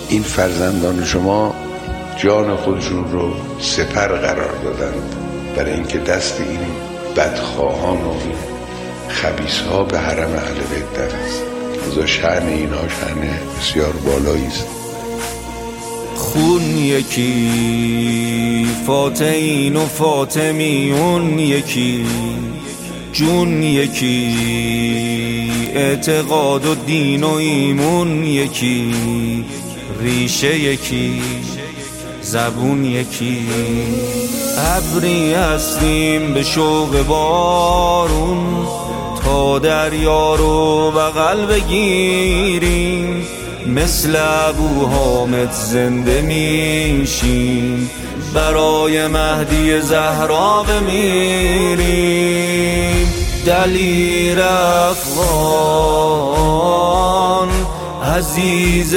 این فرزندان شما جان خودشون رو سپر قرار دادند برای اینکه دست این بدخواهان و این خبیث‌ها به حرم اهل بیت دررسد. لذا شأن اینها شأن بسیار بالایی است. خون یکی، فاطمین و فاطمیون یکی، جون یکی، اعتقاد و دین و ایمون یکی، ریشه یکی، زبون یکی. ابری هستیم به شوق بارون، تا دریا رو بغل بگیریم، مثل ابو حامد زنده میشیم، برای مهدی زهرا بمیریم. دلیر افغان، عزیز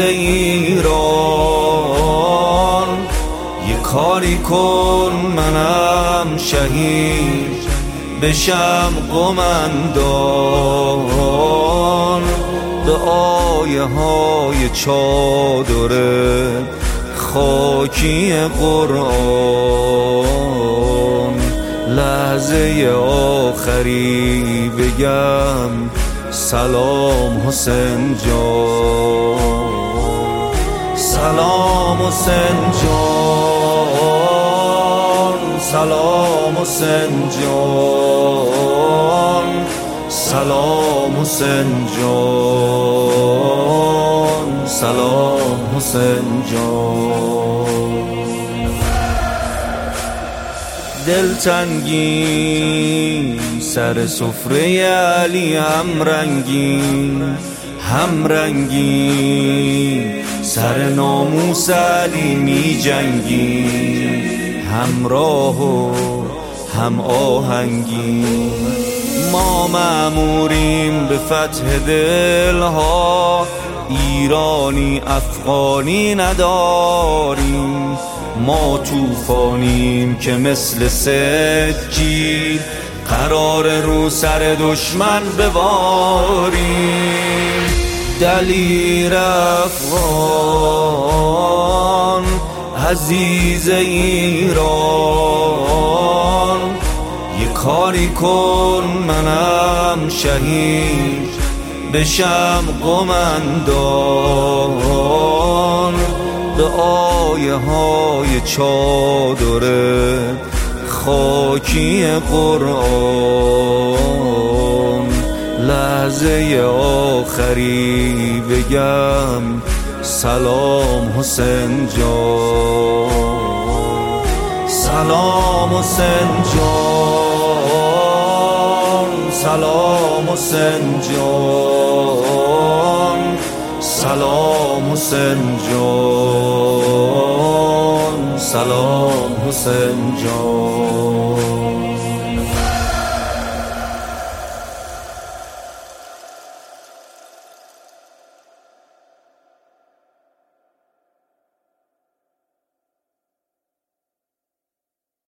ایران، یه کاری کن منم شهید بشم قمندان. به آیه های چادر خاکی قرآن، لحظه آخری بگم سلام حسین جان، سلام حسین جان، سلام حسین جان، سلام حسین جان، سلام حسین جان. دلتنگی سر سفره علی همرنگی، سر ناموس علی می جنگی، همراه و هم آهنگی. ما مأموریم به فتح دلها، ایرانی افغانی نداریم. ما طوفانیم که مثل سجی قرار رو سر دشمن بباریم. دلیر افغان، عزیز ایران، یه کاری کن منم شهید بشم قمندان. به آیه های چادر خاکی قرآن، لحظه آخری بگم سلام حسین جان، سلام حسین جان، سلام حسین جان، سلام حسین جان، سلام حسین جان.